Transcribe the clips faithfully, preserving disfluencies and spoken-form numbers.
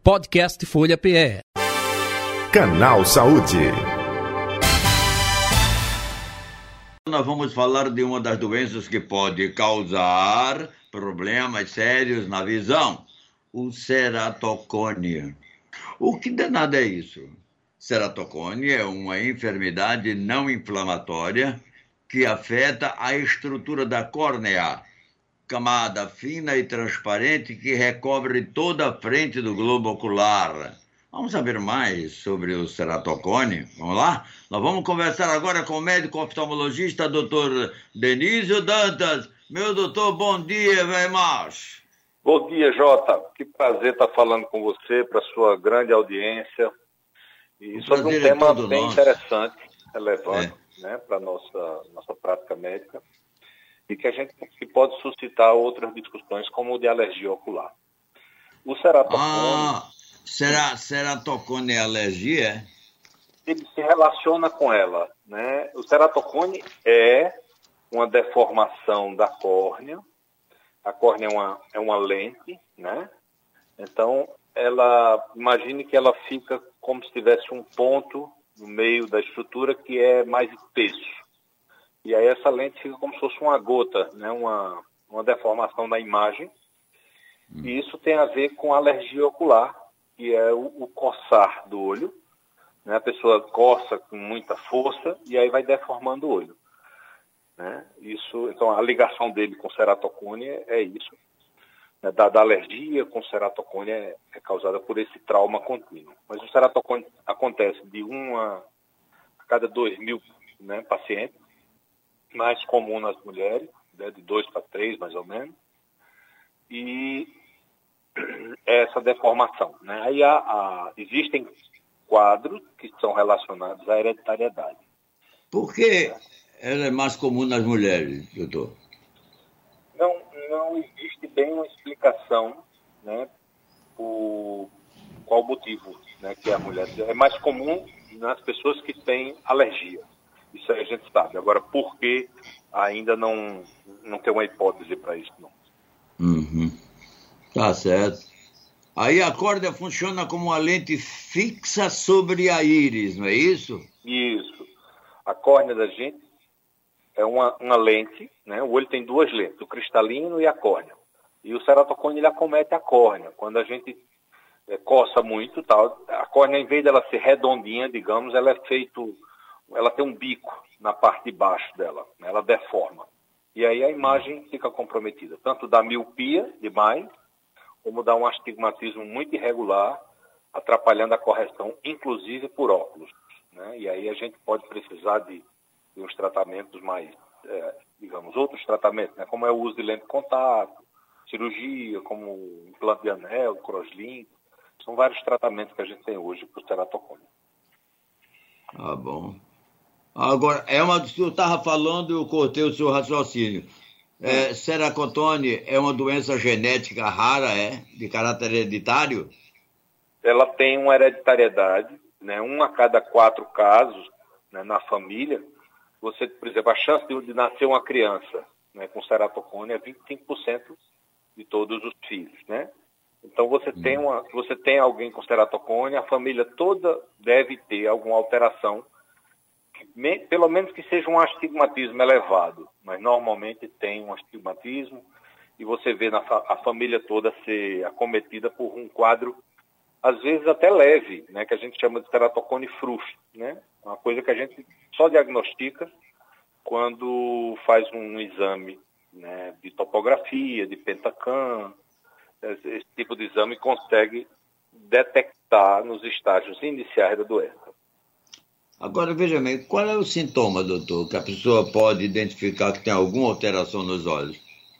Podcast Folha P E. Canal Saúde. Nós vamos falar de uma das doenças que pode causar problemas sérios na visão, o ceratocone. O que danado é isso? Ceratocone é uma enfermidade não inflamatória que afeta a estrutura da córnea, camada fina e transparente que recobre toda a frente do globo ocular. Vamos saber mais sobre o ceratocone? Vamos lá? Nós vamos conversar agora com o médico oftalmologista doutor Denísio Dantas. Meu doutor, bom dia, velho macho. Bom dia, Jota. Que prazer estar falando com você, para sua grande audiência. E sobre um tema é bem nosso. Interessante, relevante, é. né, para a nossa, nossa prática médica, e que a gente que pode suscitar outras discussões, como o de alergia ocular. O ceratocone... Ah, será, ceratocone é alergia? Ele se relaciona com ela, né? O ceratocone é uma deformação da córnea. A córnea é uma, é uma lente, né? Então, ela, imagine que ela fica como se tivesse um ponto no meio da estrutura que é mais espesso. E aí essa lente fica como se fosse uma gota, né? uma, uma deformação da imagem. Hum. E isso tem a ver com alergia ocular, que é o, o coçar do olho. Né? A pessoa coça com muita força e aí vai deformando o olho. Né? Isso, então a ligação dele com ceratocone é, é isso. Né? Da, da alergia com ceratocone é, é causada por esse trauma contínuo. Mas o ceratocone acontece de uma a cada dois mil, né, pacientes. Mais comum nas mulheres, né, de dois para três mais ou menos, e essa deformação. Né? Aí há, há, existem quadros que são relacionados à hereditariedade. Por que ela é mais comum nas mulheres, doutor? Não, não existe bem uma explicação, né, por qual motivo, né, que a mulher é mais comum nas pessoas que têm alergia. Isso aí a gente sabe. Agora, por que ainda não, não tem uma hipótese para isso, não? Uhum. Tá certo. Aí a córnea funciona como uma lente fixa sobre a íris, não é isso? Isso. A córnea da gente é uma, uma lente, né? O olho tem duas lentes, o cristalino e a córnea. E o ceratocone, ele acomete a córnea. Quando a gente é, coça muito, tal, a córnea, em vez dela ser redondinha, digamos, ela é feito... ela tem um bico na parte de baixo dela, né? Ela deforma. E aí a imagem fica comprometida, tanto da miopia demais, como dá um astigmatismo muito irregular, atrapalhando a correção, inclusive por óculos. Né? E aí a gente pode precisar de, de uns tratamentos mais, é, digamos, outros tratamentos, né? Como é o uso de lente de contato, cirurgia, como implante de anel, crosslink. São vários tratamentos que a gente tem hoje para o ceratocone. Ah, bom. Agora, é uma, eu estava falando e eu cortei o seu raciocínio. É, ceratocone é uma doença genética rara, é? De caráter hereditário? Ela tem uma hereditariedade, né? Um a cada quatro casos, né, na família. Você, por exemplo, a chance de, de nascer uma criança, né, com ceratocone é vinte e cinco por cento de todos os filhos, né? Então, você hum. tem uma, se você tem alguém com ceratocone, a família toda deve ter alguma alteração, Me, pelo menos que seja um astigmatismo elevado, mas normalmente tem um astigmatismo e você vê na fa a família toda ser acometida por um quadro, às vezes até leve, né, que a gente chama de ceratocone frouxo, né, uma coisa que a gente só diagnostica quando faz um exame, né, de topografia, de pentacam, esse tipo de exame consegue detectar nos estágios iniciais da doença. Agora, veja bem, qual é o sintoma, doutor, que a pessoa pode identificar que tem alguma alteração nos olhos?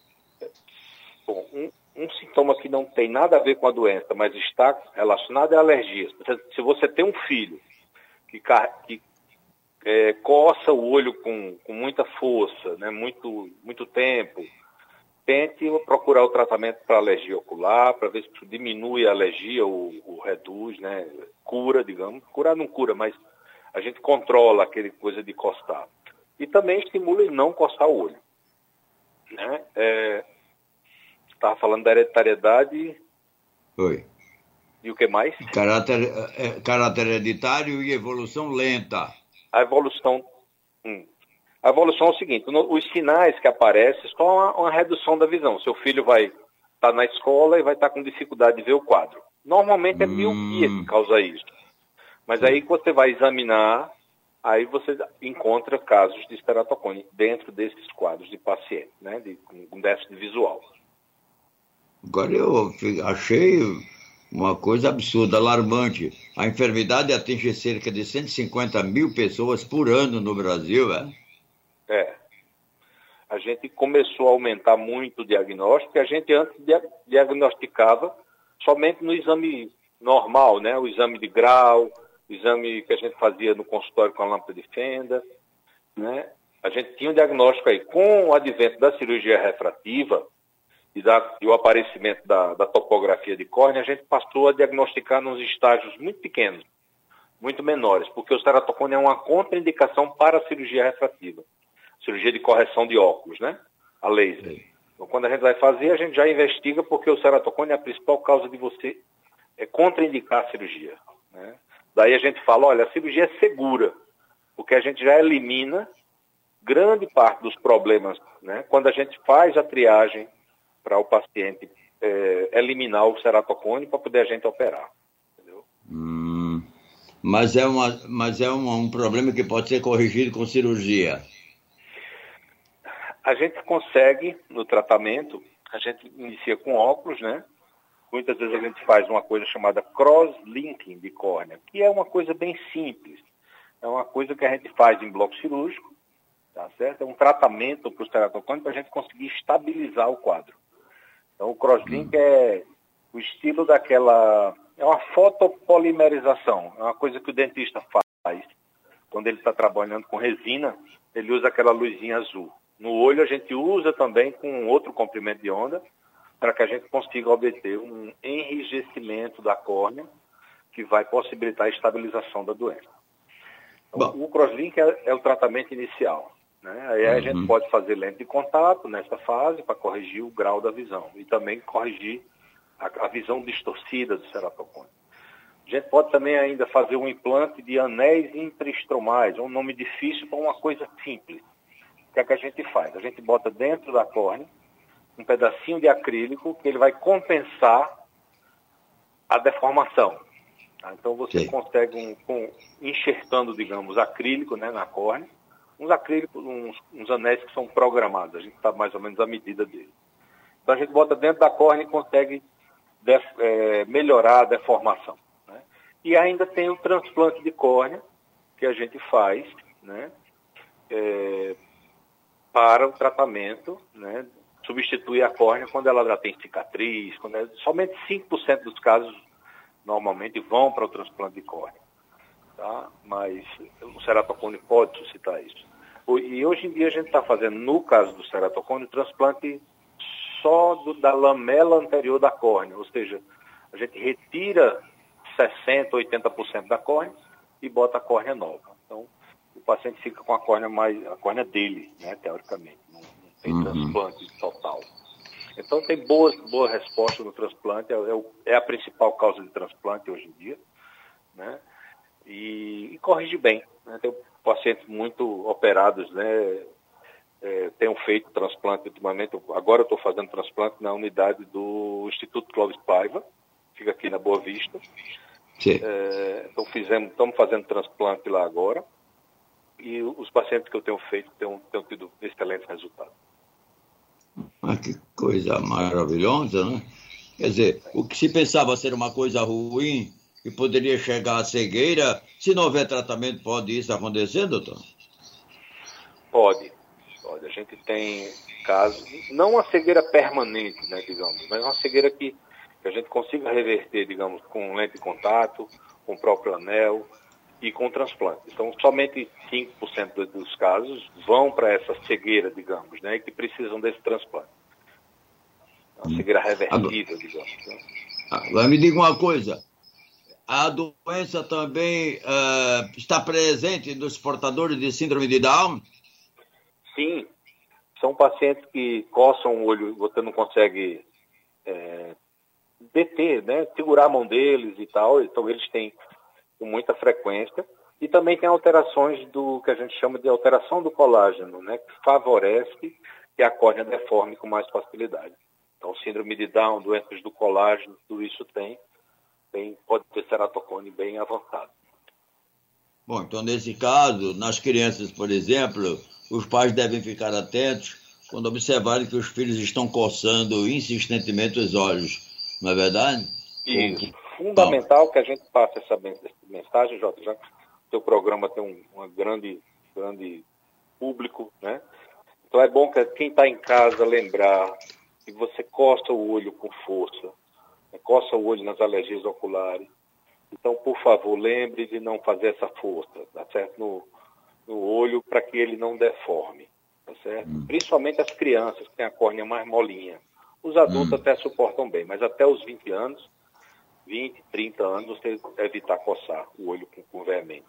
Bom, um, um sintoma que não tem nada a ver com a doença, mas está relacionado à alergia. Se você tem um filho que, que é, coça o olho com, com muita força, né, muito, muito tempo, tente procurar o tratamento para alergia ocular, para ver se isso diminui a alergia ou, ou reduz, né, cura, digamos. Curar não cura, mas a gente controla aquele coisa de coçar. E também estimula em não coçar o olho. Né? É, estava falando da hereditariedade. Oi. E o que mais? Caráter, é, caráter hereditário e evolução lenta. A evolução... Hum. A evolução é o seguinte, no, os sinais que aparecem são uma, uma redução da visão. Seu filho vai estar tá na escola e vai estar tá com dificuldade de ver o quadro. Normalmente é miopia hum. que causa isso. Mas aí que você vai examinar, aí você encontra casos de ceratocone dentro desses quadros de paciente, né, de, com déficit visual. Agora eu achei uma coisa absurda, alarmante. A enfermidade atinge cerca de cento e cinquenta mil pessoas por ano no Brasil, é? É. A gente começou a aumentar muito o diagnóstico, e a gente antes dia- diagnosticava somente no exame normal, né? O exame de grau, o exame que a gente fazia no consultório com a lâmpada de fenda, né? A gente tinha um diagnóstico aí. Com o advento da cirurgia refrativa e, da, e o aparecimento da, da topografia de córnea, a gente passou a diagnosticar nos estágios muito pequenos, muito menores, porque o ceratocone é uma contraindicação para a cirurgia refrativa. Cirurgia de correção de óculos, né? A laser. Então, quando a gente vai fazer, a gente já investiga, porque o ceratocone é a principal causa de você é, contraindicar a cirurgia, né? Daí a gente fala, olha, a cirurgia é segura, porque a gente já elimina grande parte dos problemas, né? Quando a gente faz a triagem para o paciente é, eliminar o ceratocone para poder a gente operar. Entendeu? Hum, mas é, uma, mas é um, um problema que pode ser corrigido com cirurgia. A gente consegue, no tratamento, a gente inicia com óculos, né? Muitas vezes a gente faz uma coisa chamada cross-linking de córnea, que é uma coisa bem simples. É uma coisa que a gente faz em bloco cirúrgico, tá certo? É um tratamento para o ceratocone para a gente conseguir estabilizar o quadro. Então, o crosslink hum. é o estilo daquela... É uma fotopolimerização. É uma coisa que o dentista faz quando ele está trabalhando com resina, ele usa aquela luzinha azul. No olho, a gente usa também com outro comprimento de onda para que a gente consiga obter um enrijecimento da córnea que vai possibilitar a estabilização da doença. Então, o crosslink é, é o tratamento inicial, né? Aí a uhum. gente pode fazer lente de contato nessa fase para corrigir o grau da visão e também corrigir a, a visão distorcida do ceratocone. A gente pode também ainda fazer um implante de anéis intraestromais, um nome difícil para uma coisa simples. O que é que a gente faz? A gente bota dentro da córnea um pedacinho de acrílico que ele vai compensar a deformação. Tá? Então você Sim. consegue, um, com, enxertando, digamos, acrílico, né, na córnea, uns acrílicos, uns, uns anéis que são programados, a gente sabe mais ou menos a medida dele. Então a gente bota dentro da córnea e consegue def, é, melhorar a deformação. Né? E ainda tem o transplante de córnea que a gente faz, né, é, para o tratamento, né, substituir a córnea quando ela já tem cicatriz, quando é, somente cinco por cento dos casos normalmente vão para o transplante de córnea, tá? Mas o ceratocone pode suscitar isso. E hoje em dia a gente está fazendo, no caso do ceratocone, o transplante só do, da lamela anterior da córnea, ou seja, a gente retira sessenta por cento, oitenta por cento da córnea e bota a córnea nova. Então, o paciente fica com a córnea mais, a córnea dele, né, teoricamente. Não, não tem uhum. transplante total. Então tem boas, boas respostas no transplante, é, é a principal causa de transplante hoje em dia, né? E, e corrige bem, né? Tem pacientes muito operados, né? É, tenho feito transplante ultimamente, agora eu estou fazendo transplante na unidade do Instituto Clóvis Paiva, fica aqui na Boa Vista. Sim. É, então fizemos, estamos fazendo transplante lá agora. E os pacientes que eu tenho feito têm, têm tido excelentes resultados. Ah, que coisa maravilhosa, né? Quer dizer, o que se pensava ser uma coisa ruim, que poderia chegar à cegueira, se não houver tratamento, pode isso acontecer, doutor? Pode. Pode. A gente tem casos, não uma cegueira permanente, né, digamos, mas uma cegueira que, que a gente consiga reverter, digamos, com lente de contato, com o próprio anel, e com transplante. Então, somente cinco por cento dos casos vão para essa cegueira, digamos, né, que precisam desse transplante. Uma cegueira revertível, digamos. Né? Agora me diga uma coisa, a doença também uh, está presente nos portadores de síndrome de Down? Sim, são pacientes que coçam o olho, você não consegue é, deter, né, segurar a mão deles e tal, então eles têm com muita frequência. E também tem alterações do que a gente chama de alteração do colágeno, né, que favorece que a córnea deforme com mais facilidade. Então, síndrome de Down, doenças do colágeno, tudo isso tem, tem pode ter ceratocone bem avançado. Bom, então nesse caso, nas crianças, por exemplo, os pais devem ficar atentos quando observarem que os filhos estão coçando insistentemente os olhos, não é verdade? Isso. Fundamental que a gente passe essa mensagem, Jota, já que o seu programa tem um uma grande, grande público, né? Então é bom que quem está em casa lembrar que você coça o olho com força, né? Coça o olho nas alergias oculares. Então, por favor, lembre de não fazer essa força, tá certo? No, no olho, para que ele não deforme, tá certo? Hum. Principalmente as crianças, que têm a córnea mais molinha. Os adultos hum. até suportam bem, mas até os vinte anos, vinte, trinta anos, você deve evitar coçar o olho com, com veemência.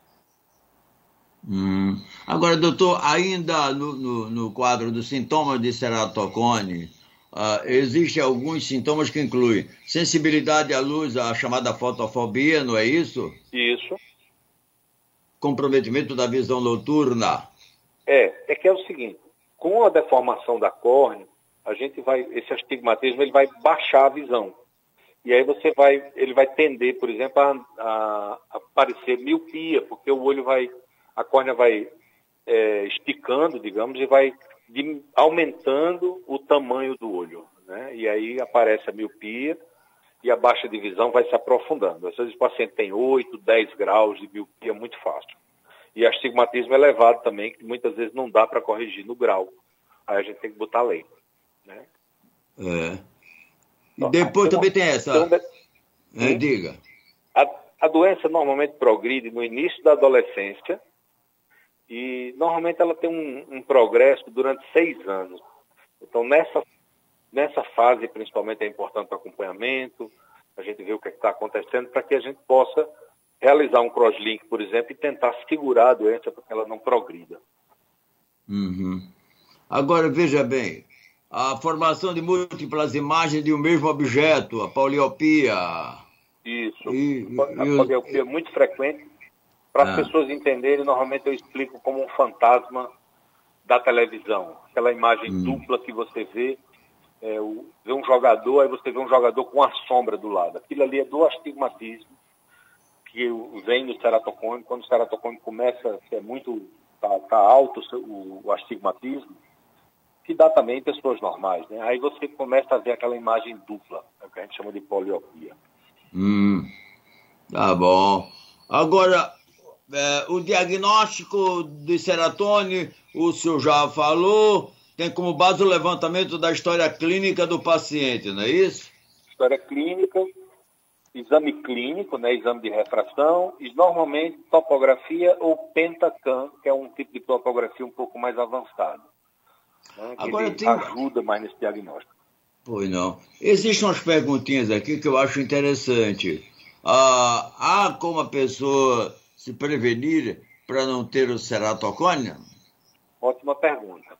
Hum. Agora, doutor, ainda no, no, no quadro dos sintomas de ceratocone, uh, existem alguns sintomas que incluem sensibilidade à luz, a chamada fotofobia, não é isso? Isso. Comprometimento da visão noturna. É, é que é o seguinte, com a deformação da córnea, a gente vai, esse astigmatismo, ele vai baixar a visão. E aí você vai, ele vai tender, por exemplo, a, a, a aparecer miopia, porque o olho vai, a córnea vai é, esticando, digamos, e vai de, aumentando o tamanho do olho, né? E aí aparece a miopia e a baixa de visão vai se aprofundando. Às vezes o paciente tem oito, dez graus de miopia, muito fácil. E astigmatismo elevado também, que muitas vezes não dá para corrigir no grau. Aí a gente tem que botar lente, né? É. E depois também tem essa... Então, é, diga. A, a doença normalmente progride no início da adolescência e normalmente ela tem um, um progresso durante seis anos. Então, nessa, nessa fase, principalmente, é importante o acompanhamento, a gente vê o que está acontecendo para que a gente possa realizar um crosslink, por exemplo, e tentar segurar a doença para que ela não progrida. Uhum. Agora, veja bem, a formação de múltiplas imagens de um mesmo objeto, a poliopia. Isso. E, a e, poliopia é muito frequente. Para as ah. pessoas entenderem, normalmente eu explico como um fantasma da televisão. Aquela imagem hum. dupla que você vê, é, o, vê um jogador, aí você vê um jogador com a sombra do lado. Aquilo ali é do astigmatismo, que vem no ceratocone. Quando o ceratocone começa a ser muito, tá, tá alto o, o astigmatismo, que dá também em pessoas normais, né? Aí você começa a ver aquela imagem dupla, é o que a gente chama de poliopia. Hum, tá bom. Agora, é, o diagnóstico de ceratocone, o senhor já falou, tem como base o levantamento da história clínica do paciente, não é isso? História clínica, exame clínico, né, exame de refração, e normalmente topografia ou pentacam, que é um tipo de topografia um pouco mais avançado. Né, que Agora ele tem... ajuda mais nesse diagnóstico. Pois não. Existem umas perguntinhas aqui que eu acho interessante. Ah, há como a pessoa se prevenir para não ter o ceratocone? Ótima pergunta.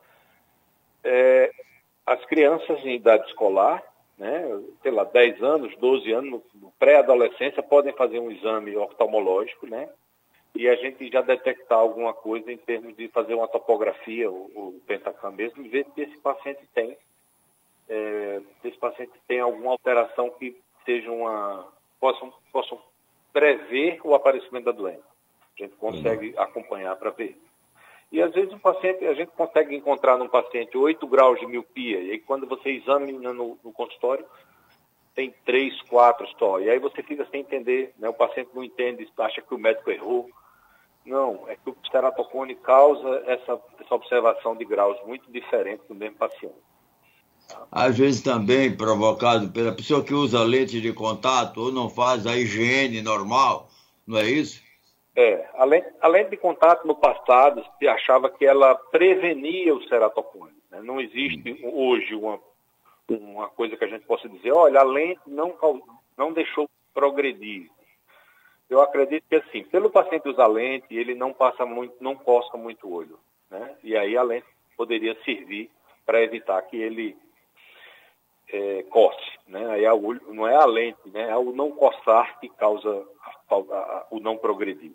É, as crianças em idade escolar, né, sei lá, dez anos, doze anos, no pré-adolescência, podem fazer um exame oftalmológico, né? E a gente já detectar alguma coisa em termos de fazer uma topografia, o, o pentacam mesmo, e ver se esse paciente tem, é, se esse paciente tem alguma alteração que seja uma, possam, possam prever o aparecimento da doença. A gente consegue uhum. acompanhar para ver. E às vezes o paciente, a gente consegue encontrar num paciente oito graus de miopia, e aí quando você examina no, no consultório, tem três, quatro só. E aí você fica sem entender, né? O paciente não entende, acha que o médico errou. Não, é que o ceratocone causa essa, essa observação de graus muito diferentes no mesmo paciente. Às vezes também provocado pela pessoa que usa lente de contato ou não faz a higiene normal, não é isso? É, a lente, a lente de contato no passado se achava que ela prevenia o ceratocone. Né? Não existe hum. hoje uma, uma coisa que a gente possa dizer, olha, a lente não, não deixou progredir. Eu acredito que, assim, pelo paciente usar lente, ele não passa muito, não coça muito o olho, né? E aí a lente poderia servir para evitar que ele é, coce, né? Aí é o olho, não é a lente, né? É o não coçar que causa a, a, a, o não progredir.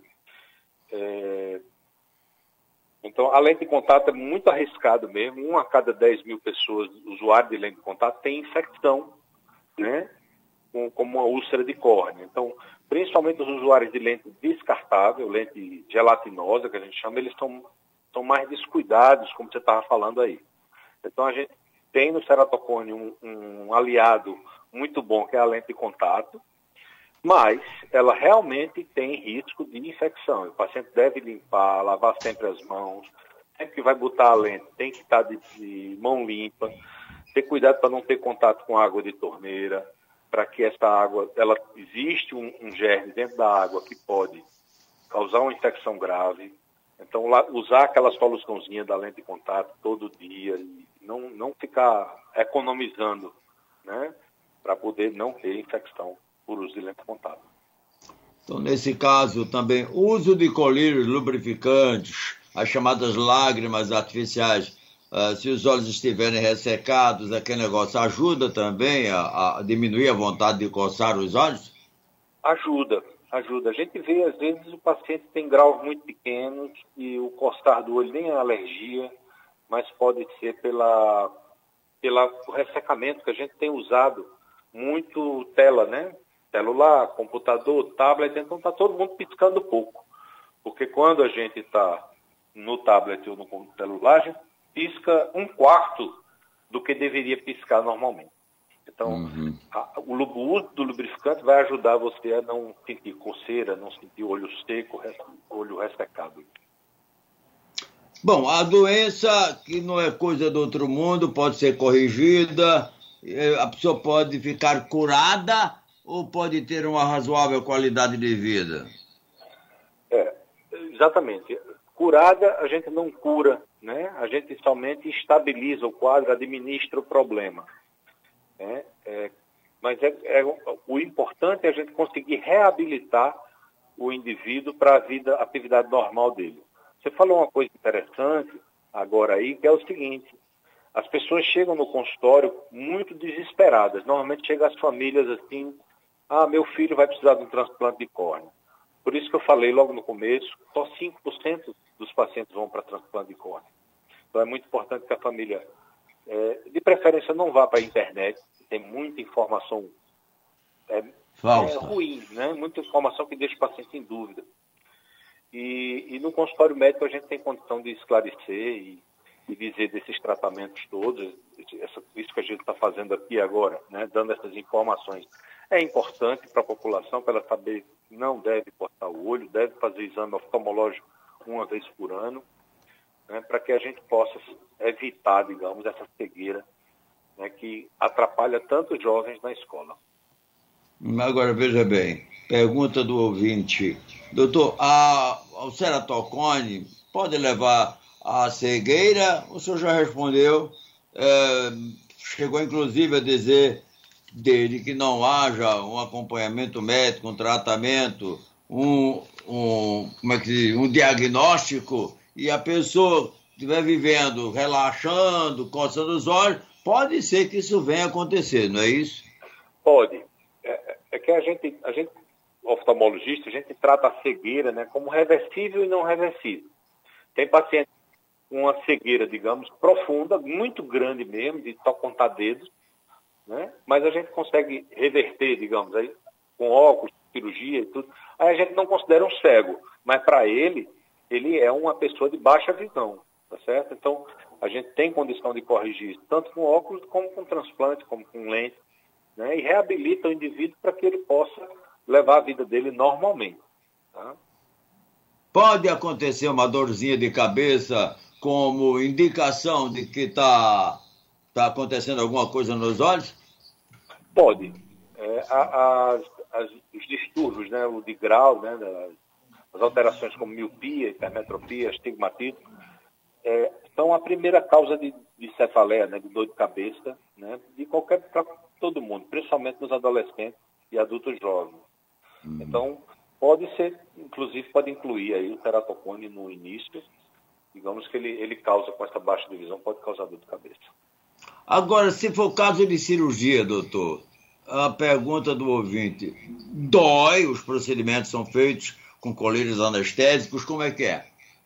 É, então, a lente de contato é muito arriscado mesmo. Um a cada dez mil pessoas, usuários de lente de contato, tem infecção, né? Como uma úlcera de córnea. Então, principalmente os usuários de lente descartável, lente gelatinosa, que a gente chama, eles estão, estão mais descuidados, como você estava falando aí. Então, a gente tem no ceratocone um, um aliado muito bom, que é a lente de contato, mas ela realmente tem risco de infecção. O paciente deve limpar, lavar sempre as mãos, sempre que vai botar a lente tem que estar de, de mão limpa, ter cuidado para não ter contato com água de torneira, para que essa água, ela existe um, um germe dentro da água que pode causar uma infecção grave. Então, lá, usar aquela soluçãozinha da lente de contato todo dia, e não, não ficar economizando, né, para poder não ter infecção por uso de lente de contato. Então, nesse caso também, uso de colírios lubrificantes, as chamadas lágrimas artificiais, uh, se os olhos estiverem ressecados, aquele negócio ajuda também a, a diminuir a vontade de coçar os olhos? Ajuda, ajuda. A gente vê, às vezes, o paciente tem graus muito pequenos e o coçar do olho nem é alergia, mas pode ser pela, pela o ressecamento que a gente tem usado muito tela, né? Celular, computador, tablet, então está todo mundo piscando pouco. Porque quando a gente está no tablet ou no celular, a gente pisca um quarto do que deveria piscar normalmente. Então, uhum. a, o uso do lubrificante vai ajudar você a não sentir coceira, não sentir olho seco, olho ressecado. Bom, a doença, que não é coisa do outro mundo, pode ser corrigida, a pessoa pode ficar curada ou pode ter uma razoável qualidade de vida? É, exatamente. Curada, a gente não cura, né? A gente somente estabiliza o quadro, administra o problema. Né? É, mas é, é, o importante é a gente conseguir reabilitar o indivíduo para a vida, a atividade normal dele. Você falou uma coisa interessante agora aí, que é o seguinte: as pessoas chegam no consultório muito desesperadas. Normalmente chegam as famílias assim: ah, meu filho vai precisar de um transplante de córnea. Por isso que eu falei logo no começo, só cinco por cento dos pacientes vão para transplante de córnea. Então é muito importante que a família, é, de preferência, não vá para a internet, tem muita informação é, é, ruim, né? Muita informação que deixa o paciente em dúvida. E, e no consultório médico a gente tem condição de esclarecer e, e dizer desses tratamentos todos, essa, isso que a gente está fazendo aqui agora, né? Dando essas informações. É importante para a população, para ela saber que não deve cortar o olho, deve fazer exame oftalmológico uma vez por ano, né? Para que a gente possa evitar, digamos, essa cegueira, né, que atrapalha tanto os jovens na escola. Agora, veja bem, pergunta do ouvinte. Doutor, a, o ceratocone pode levar à cegueira? O senhor já respondeu, é, chegou inclusive a dizer desde que não haja um acompanhamento médico, um tratamento, um, um, como é que diz, um diagnóstico, e a pessoa estiver vivendo, relaxando, coçando os olhos, pode ser que isso venha acontecer, não é isso? Pode. É, é que a gente, a gente, oftalmologista, a gente trata a cegueira, né, como reversível e não reversível. Tem pacientes com uma cegueira, digamos, profunda, muito grande mesmo, de só contar dedos, né? Mas a gente consegue reverter, digamos, aí, com óculos, cirurgia e tudo. Aí a gente não considera um cego, mas para ele, ele é uma pessoa de baixa visão, tá certo? Então, a gente tem condição de corrigir isso, tanto com óculos, como com transplante, como com lente, né? E reabilita o indivíduo para que ele possa levar a vida dele normalmente. Tá? Pode acontecer uma dorzinha de cabeça como indicação de que está tá acontecendo alguma coisa nos olhos? Pode. É, as, as, os distúrbios, né, o de grau, né, das, as alterações como miopia, hipermetropia, astigmatismo, é, são a primeira causa de, de cefaleia, né, de dor de cabeça, né, de qualquer, para todo mundo, principalmente nos adolescentes e adultos jovens. Uhum. Então, pode ser, inclusive, pode incluir aí o ceratocone no início, digamos que ele, ele causa, com essa baixa de visão, pode causar dor de cabeça. Agora, se for caso de cirurgia, doutor, a pergunta do ouvinte, dói? Os procedimentos são feitos com colírios anestésicos, como é que é?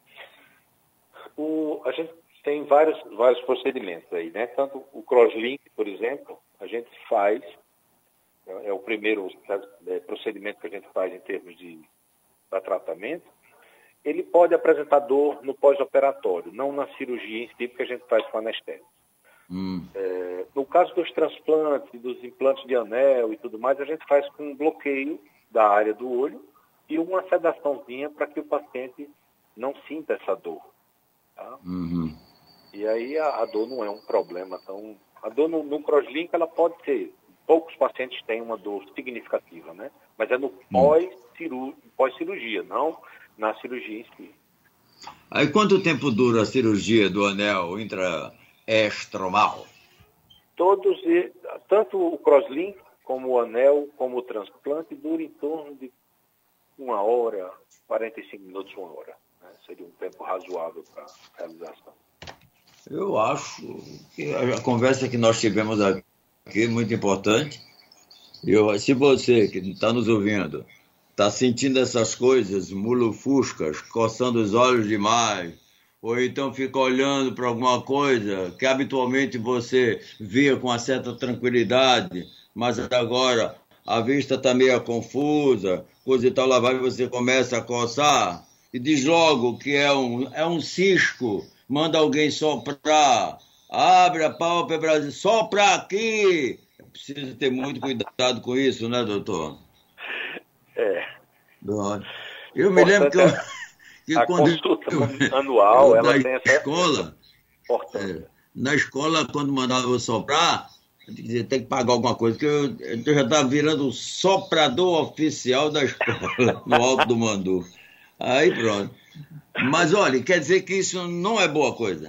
O, a gente tem vários, vários procedimentos aí, né? Tanto o crosslink, por exemplo, a gente faz, é, é o primeiro é, procedimento que a gente faz em termos de pra tratamento. Ele pode apresentar dor no pós-operatório, não na cirurgia em si, porque a gente faz com anestésico. Hum. É, no caso dos transplantes, dos implantes de anel e tudo mais, a gente faz com um bloqueio da área do olho e uma sedaçãozinha para que o paciente não sinta essa dor. Tá? Uhum. E aí a, a dor não é um problema. Então, a dor no, no crosslink, ela pode ser, poucos pacientes têm uma dor significativa, né? Mas é no pós-cirurgia, pós-cirurgia, não na cirurgia em si. Aí quanto tempo dura a cirurgia do anel intraestromal? Todos, tanto o crosslink, como o anel, como o transplante, dura em torno de uma hora, quarenta e cinco minutos, uma hora. Né? Seria um tempo razoável para a realização. Eu acho que a conversa que nós tivemos aqui é muito importante. Eu, se você que está nos ouvindo está sentindo essas coisas, mulufuscas, coçando os olhos demais, ou então fica olhando para alguma coisa que habitualmente você via com uma certa tranquilidade, mas agora a vista está meio confusa, coisa e tal, lá vai você começa a coçar e diz logo que é um, é um cisco, manda alguém soprar, abre a pálpebra, sopra aqui. É preciso ter muito cuidado com isso, né, doutor? É. Eu me lembro que, eu, que a quando consulta eu, anual, eu, ela tem essa escola, é, na escola, quando mandava eu soprar, eu dizia, tem que pagar alguma coisa, porque eu, eu já estava virando o soprador oficial da escola, no Alto do Mandu. Aí pronto. Mas olha, quer dizer que isso não é boa coisa?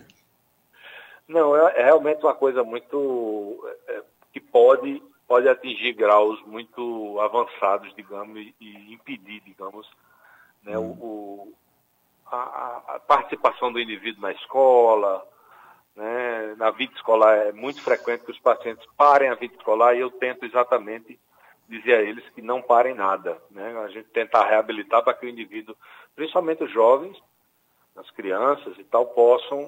Não, é, é realmente uma coisa muito... É, que pode... pode atingir graus muito avançados, digamos, e, e impedir, digamos, né, hum. o, a, a participação do indivíduo na escola, né, na vida escolar. É muito frequente que os pacientes parem a vida escolar e eu tento exatamente dizer a eles que não parem nada. Né? A gente tenta reabilitar para que o indivíduo, principalmente os jovens, as crianças e tal, possam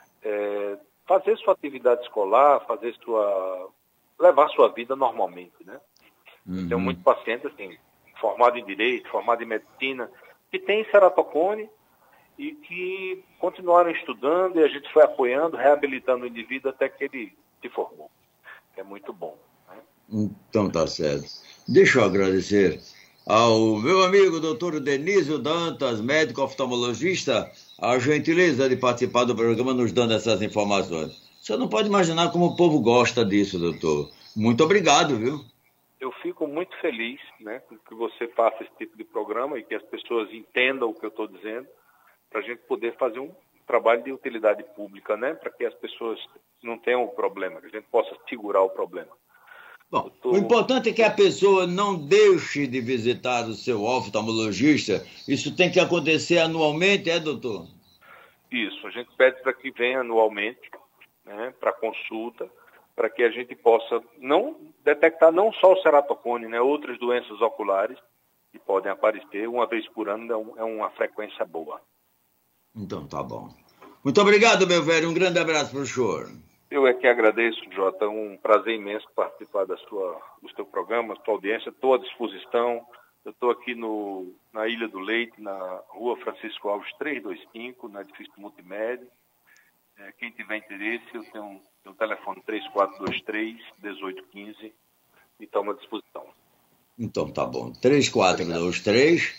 é, fazer sua atividade escolar, fazer sua... levar sua vida normalmente, né? Uhum. Tem muito paciente, assim, formado em Direito, formado em Medicina, que tem ceratocone e que continuaram estudando e a gente foi apoiando, reabilitando o indivíduo até que ele se formou. É muito bom, né? Então tá certo. Deixa eu agradecer ao meu amigo doutor Denísio Dantas, médico oftalmologista, a gentileza de participar do programa nos dando essas informações. Você não pode imaginar como o povo gosta disso, doutor. Muito obrigado, viu? Eu fico muito feliz, né, que você faça esse tipo de programa e que as pessoas entendam o que eu estou dizendo, para a gente poder fazer um trabalho de utilidade pública, né, para que as pessoas não tenham o problema, que a gente possa segurar o problema. Bom, tô... o importante é que a pessoa não deixe de visitar o seu oftalmologista. Isso tem que acontecer anualmente, é, doutor? Isso, a gente pede para que venha anualmente, né, para consulta, para que a gente possa não detectar não só o ceratocone, né, outras doenças oculares que podem aparecer uma vez por ano, é, um, é uma frequência boa. Então tá bom. Muito obrigado, meu velho. Um grande abraço para o senhor. Eu é que agradeço, Jota. É um prazer imenso participar da sua, do seu programa, da sua audiência. Estou à disposição. Eu estou aqui no, na Ilha do Leite, na rua Francisco Alves trezentos e vinte e cinco, no edifício multimédia. É, quem tiver interesse, eu tenho um, tenho um telefone três quatro dois três, um oito um cinco e estou à disposição. Então tá bom. três quatro dois três,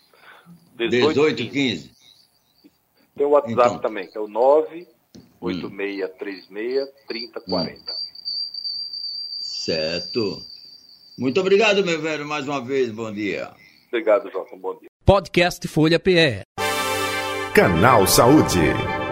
um oito um cinco. Tem o WhatsApp então, também, que é o nove oito seis três seis, três zero quatro zero. Certo. Muito obrigado, meu velho, mais uma vez. Bom dia. Obrigado, Jota. Bom dia. Podcast Folha P E. Canal Saúde.